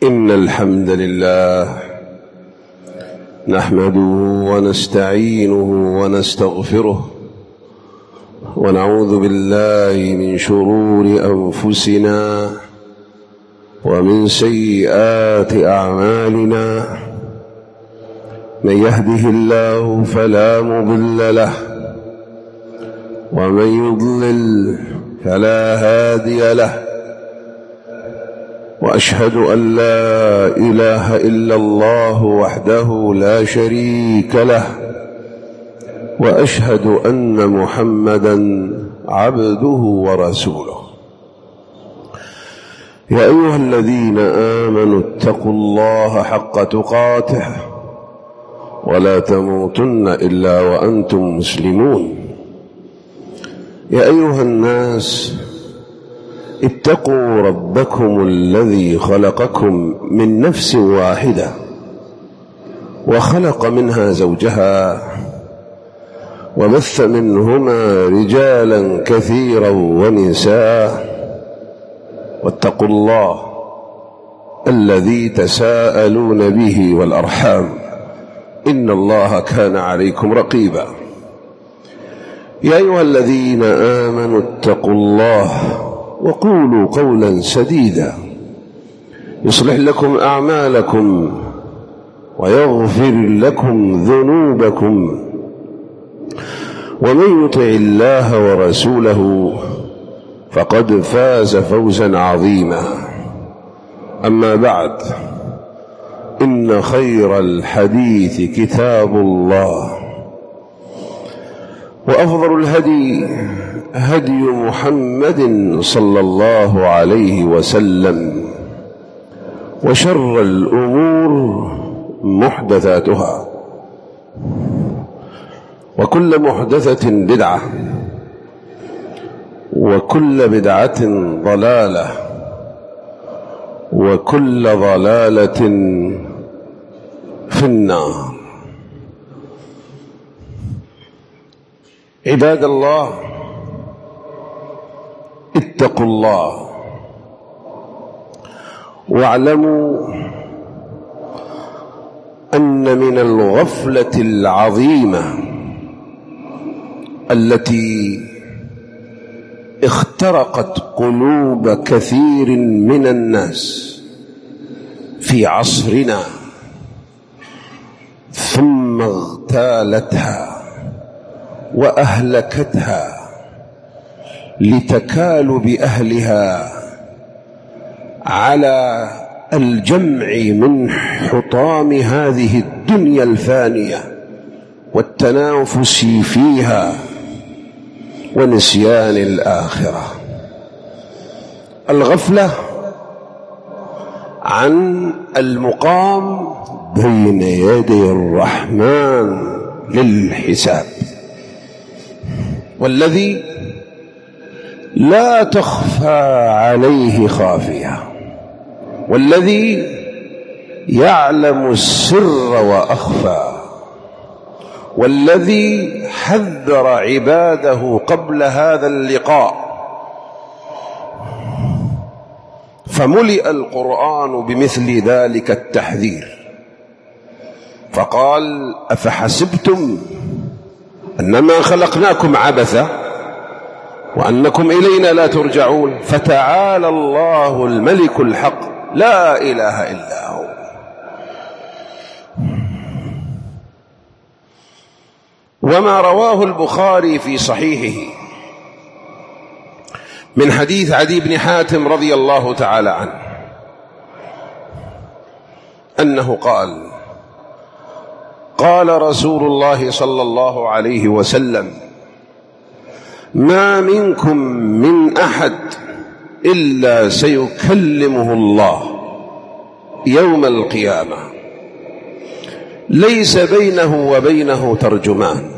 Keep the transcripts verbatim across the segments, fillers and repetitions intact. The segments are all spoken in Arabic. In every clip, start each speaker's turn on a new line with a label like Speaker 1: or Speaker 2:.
Speaker 1: إن الحمد لله نحمده ونستعينه ونستغفره ونعوذ بالله من شرور أنفسنا ومن سيئات أعمالنا. من يهده الله فلا مضل له ومن يضلل فلا هادي له، وأشهد أن لا إله إلا الله وحده لا شريك له، وأشهد أن محمدًا عبده ورسوله. يا أيها الذين آمنوا اتقوا الله حق تقاته ولا تموتن إلا وأنتم مسلمون. يا أيها الناس اتقوا ربكم الذي خلقكم من نفس واحدة وخلق منها زوجها وبث منهما رجالا كثيرا ونساء، واتقوا الله الذي تساءلون به والأرحام إن الله كان عليكم رقيبا. يا أيها الذين آمنوا اتقوا الله وقولوا قولا سديدا يصلح لكم أعمالكم ويغفر لكم ذنوبكم، ومن يطع الله ورسوله فقد فاز فوزا عظيما. أما بعد، إن خير الحديث كتاب الله، وأفضل الهدي هدي محمد صلى الله عليه وسلم، وشر الأمور محدثاتها، وكل محدثة بدعة، وكل بدعة ضلالة، وكل ضلالة في النار. عباد الله، اتقوا الله واعلموا أن من الغفلة العظيمة التي اخترقت قلوب كثير من الناس في عصرنا ثم اغتالتها وأهلكتها لتكالب أهلها على الجمع من حطام هذه الدنيا الفانية والتنافس فيها ونسيان الآخرة. الغفلة عن المقام بين يدي الرحمن للحساب، والذي لا تخفى عليه خافية، والذي يعلم السر وأخفى، والذي حذر عباده قبل هذا اللقاء. فملئ القرآن بمثل ذلك التحذير، فقال: أفحسبتم أنما خلقناكم عبثا وأنكم إلينا لا ترجعون، فتعالى الله الملك الحق لا إله إلا هو. وما رواه البخاري في صحيحه من حديث عدي بن حاتم رضي الله تعالى عنه أنه قال: قال رسول الله صلى الله عليه وسلم: ما منكم من أحد إلا سيكلمه الله يوم القيامة، ليس بينه وبينه ترجمان،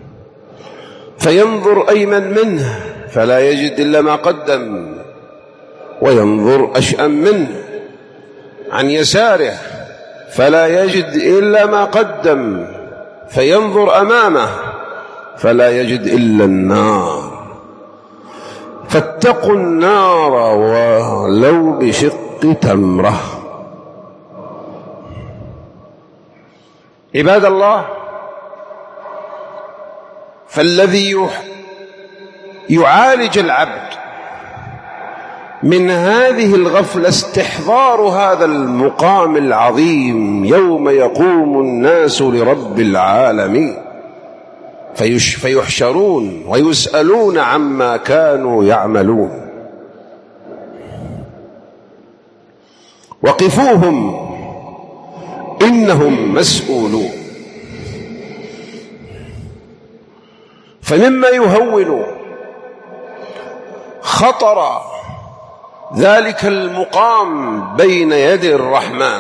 Speaker 1: فينظر أيمن منه فلا يجد إلا ما قدم، وينظر أشأم منه عن يساره فلا يجد إلا ما قدم، فينظر أمامه فلا يجد إلا النار. فاتقوا النار ولو بشق تمرة. عباد الله، فالذي يعالج العبد من هذه الغفلة استحضار هذا المقام العظيم يوم يقوم الناس لرب العالمين فيحشرون ويسألون عما كانوا يعملون. وقفوهم إنهم مسؤولون. فمما يهون خطر ذلك المقام بين يدي الرحمن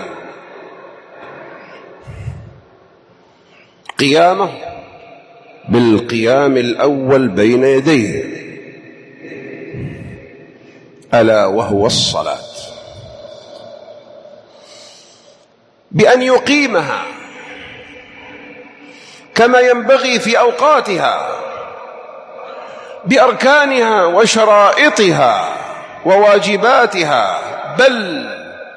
Speaker 1: قيامه بالقيام الأول بين يديه، ألا وهو الصلاة، بأن يقيمها كما ينبغي في أوقاتها بأركانها وشرائطها وواجباتها، بل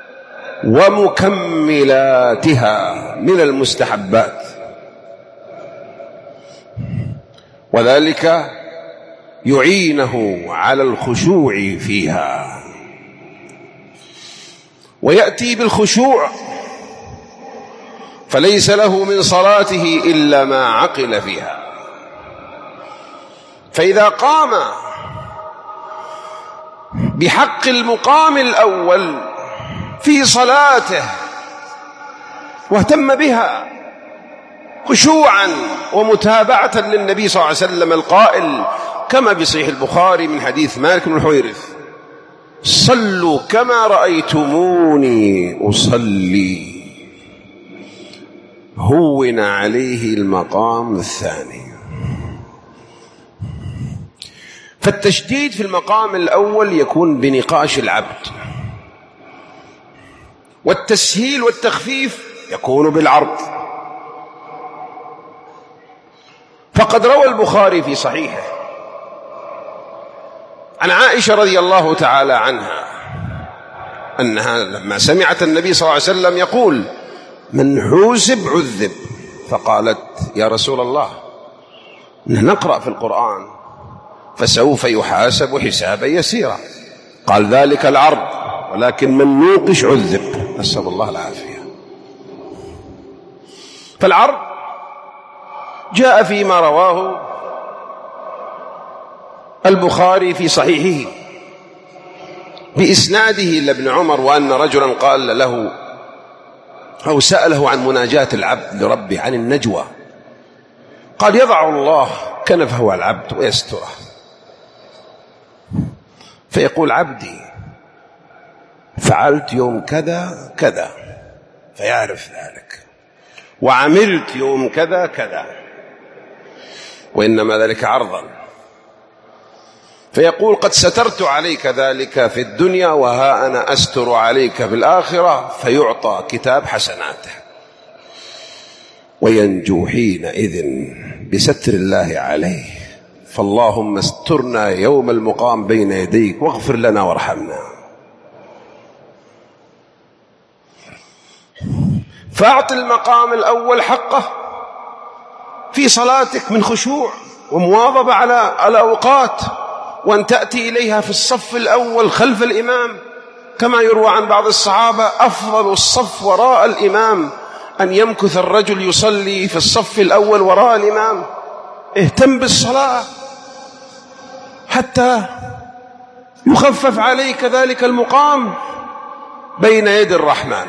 Speaker 1: ومكملاتها من المستحبات، وذلك يعينه على الخشوع فيها. ويأتي بالخشوع فليس له من صلاته إلا ما عقل فيها. فإذا قام بحق المقام الأول في صلاته واهتم بها خشوعا ومتابعة للنبي صلى الله عليه وسلم القائل كما بصحيح البخاري من حديث مالك بن الحويرث: صلوا كما رأيتموني أصلي. هون عليه المقام الثاني. فالتشديد في المقام الأول يكون بنقاش العبد، والتسهيل والتخفيف يكون بالعرض. فقد روى البخاري في صحيحه عن عائشة رضي الله تعالى عنها أنها لما سمعت النبي صلى الله عليه وسلم يقول: من حوسب عذب، فقالت: يا رسول الله، نقرأ في القرآن فسوف يحاسب حسابا يسيرا. قال: ذلك العرض، ولكن من نوقش عذب، نسأل الله العافية. فالعرض جاء فيما رواه البخاري في صحيحه بإسناده لابن عمر، وأن رجلا قال له أو سأله عن مناجاة العبد لربه، عن النجوى، قال: يضع الله كنفه على العبد ويستره، فيقول: عبدي فعلت يوم كذا كذا، فيعرف ذلك، وعملت يوم كذا كذا، وإنما ذلك عرضا، فيقول: قد سترت عليك ذلك في الدنيا وها أنا أستر عليك في الآخرة، فيعطى كتاب حسناته وينجو حينئذ بستر الله عليه. فاللهم استرنا يوم المقام بين يديك واغفر لنا وارحمنا. فأعط المقام الأول حقه في صلاتك من خشوع ومواظبة على الأوقات، وأن تأتي إليها في الصف الأول خلف الإمام، كما يروى عن بعض الصحابة: أفضل الصف وراء الإمام أن يمكث الرجل يصلي في الصف الأول وراء الإمام. اهتم بالصلاة حتى يخفف عليك ذلك المقام بين يدي الرحمن.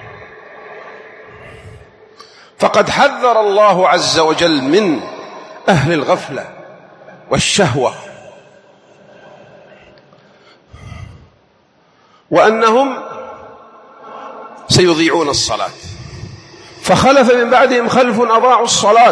Speaker 1: فقد حذر الله عز وجل من أهل الغفلة والشهوة، وأنهم سيضيعون الصلاة. فخلف من بعدهم خلف أضاعوا الصلاة.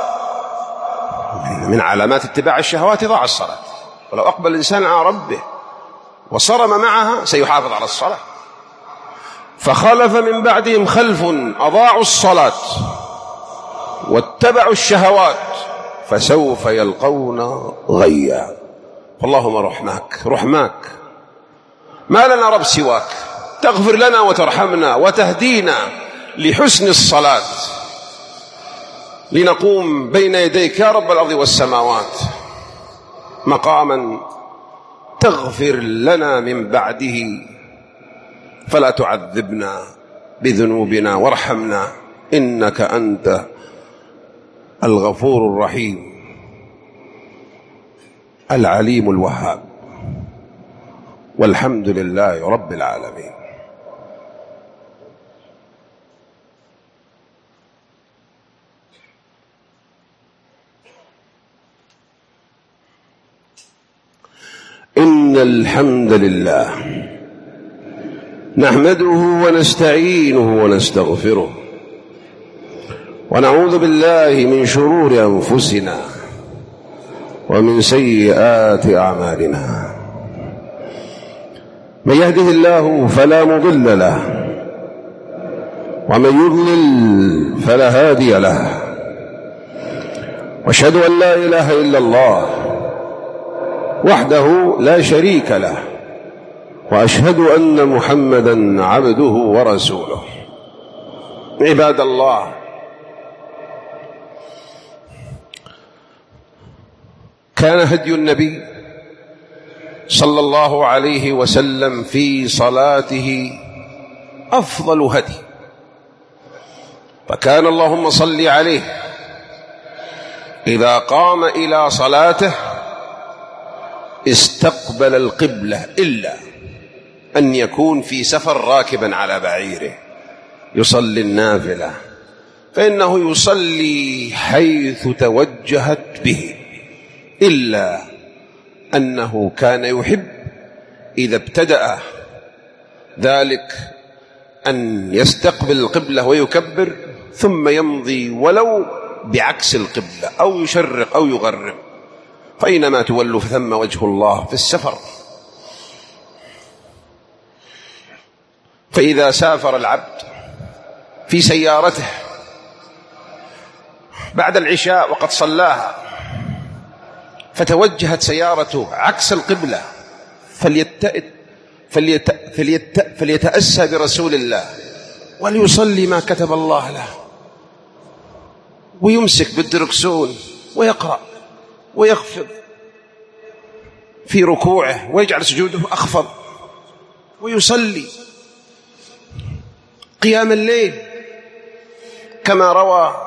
Speaker 1: من علامات اتباع الشهوات ضاع الصلاة. ولو أقبل الإنسان على ربه وصرم معها سيحافظ على الصلاة. فخلف من بعدهم خلف أضاعوا الصلاة واتبعوا الشهوات فسوف يلقون غيا. اللهم رحماك رحماك، ما لنا رب سواك، تغفر لنا وترحمنا وتهدينا لحسن الصلاة لنقوم بين يديك يا رب الأرض والسماوات مقاما تغفر لنا من بعده، فلا تعذبنا بذنوبنا وارحمنا إنك أنت الغفور الرحيم العليم الوهاب. والحمد لله رب العالمين. إن الحمد لله نحمده ونستعينه ونستغفره ونعوذ بالله من شرور أنفسنا ومن سيئات أعمالنا. من يهده الله فلا مضل له ومن يضلل فلا هادي له، واشهد أن لا إله إلا الله وحده لا شريك له، وأشهد أن محمدا عبده ورسوله. عباد الله، كان هدي النبي صلى الله عليه وسلم في صلاته أفضل هدي، فكان اللهم صل عليه إذا قام إلى صلاته استقبل القبلة إلا أن يكون في سفر راكبا على بعيره يصلي النافلة، فإنه يصلي حيث توجهت به، إلا أنه كان يحب إذا ابتدأ ذلك أن يستقبل القبلة ويكبر ثم يمضي ولو بعكس القبلة أو يشرق أو يغرب، فأينما تولوا فثم وجه الله في السفر. فإذا سافر العبد في سيارته بعد العشاء وقد صلاها فتوجهت سيارته عكس القبلة فليتأت فليت فليت فليتأسى برسول الله وليصلي ما كتب الله له، ويمسك بالدركسون ويقرأ ويخفض في ركوعه ويجعل سجوده أخفض، ويصلي قيام الليل كما روى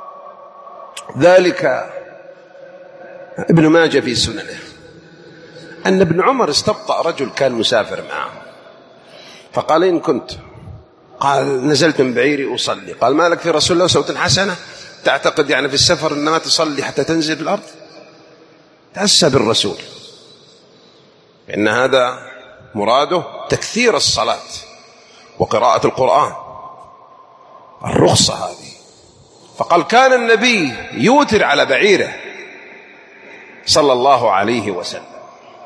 Speaker 1: ذلك ابن ماجه في سننه أن ابن عمر استبطأ رجل كان مسافر معه فقال: إن كنت قال نزلت من بعيري أصلي. قال: ما لك في رسول الله أسوة حسنة؟ تعتقد يعني في السفر إنما تصلي حتى تنزل في الأرض؟ تأسى بالرسول، إن هذا مراده تكثير الصلاة وقراءة القرآن، الرخصة هذه. فقال: كان النبي يوتر على بعيره صلى الله عليه وسلم.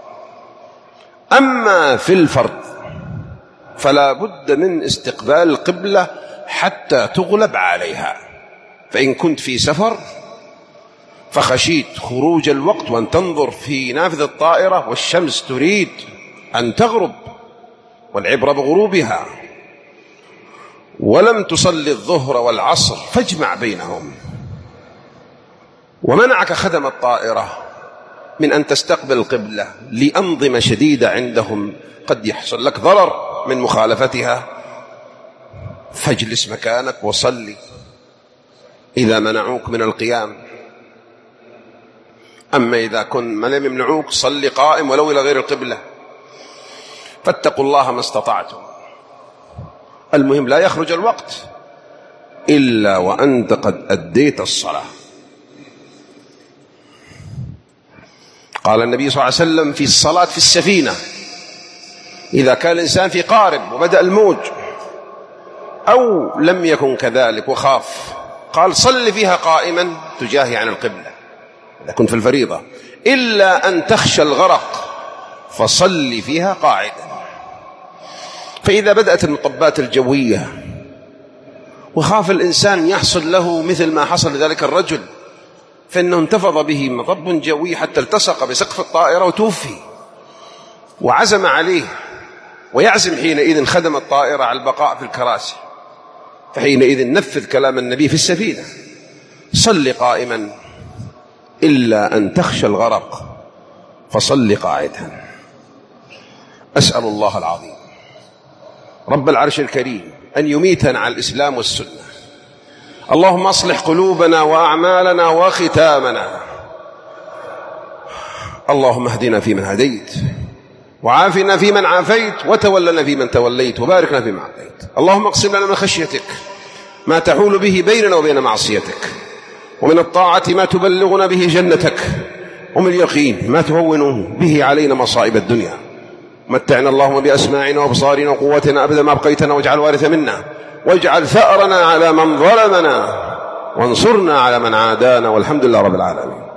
Speaker 1: أما في الفرض فلا بد من استقبال القبلة حتى تغلب عليها، فإن كنت في سفر فخشيت خروج الوقت وأن تنظر في نافذة الطائرة والشمس تريد أن تغرب والعبرة بغروبها، ولم تصلي الظهر والعصر فاجمع بينهم، ومنعك خدم الطائرة من أن تستقبل القبلة لأنظمة شديدة عندهم قد يحصل لك ضرر من مخالفتها، فاجلس مكانك وصلي إذا منعوك من القيام. أما إذا كن ما لم يمنعوك صلي قائم ولو إلى غير القبلة. فاتقوا الله ما استطعتم. المهم لا يخرج الوقت إلا وأنت قد أديت الصلاة. قال النبي صلى الله عليه وسلم في الصلاة في السفينة إذا كان الإنسان في قارب وبدأ الموج أو لم يكن كذلك وخاف، قال: صل فيها قائما تجاهي عن القبلة إذا كنت في الفريضة، إلا أن تخشى الغرق فصل فيها قاعدا. فإذا بدأت المطبات الجوية وخاف الإنسان يحصل له مثل ما حصل لذلك الرجل، فإنه انتفض به مطب جوي حتى التصق بسقف الطائرة وتوفي، وعزم عليه ويعزم حينئذ خدم الطائرة على البقاء في الكراسي، فحينئذ نفذ كلام النبي في السفينة. صل قائما إلا أن تخشى الغرق فصل قاعدا. أسأل الله العظيم رب العرش الكريم أن يميتنا على الإسلام والسنة. اللهم أصلح قلوبنا وأعمالنا وختامنا. اللهم اهدنا فيمن هديت، وعافنا فيمن عافيت، وتولنا فيمن توليت، وبارك لنا فيما أعطيت. اللهم اقسم لنا من خشيتك ما تحول به بيننا وبين معصيتك، ومن الطاعة ما تبلغنا به جنتك، ومن اليقين ما تهون به علينا مصائب الدنيا. متعنا اللهم بأسماعنا وأبصارنا وقوتنا أبدا ما أبقيتنا، واجعل وارث منا، واجعل ثأرنا على من ظلمنا، وانصرنا على من عادانا، والحمد لله رب العالمين.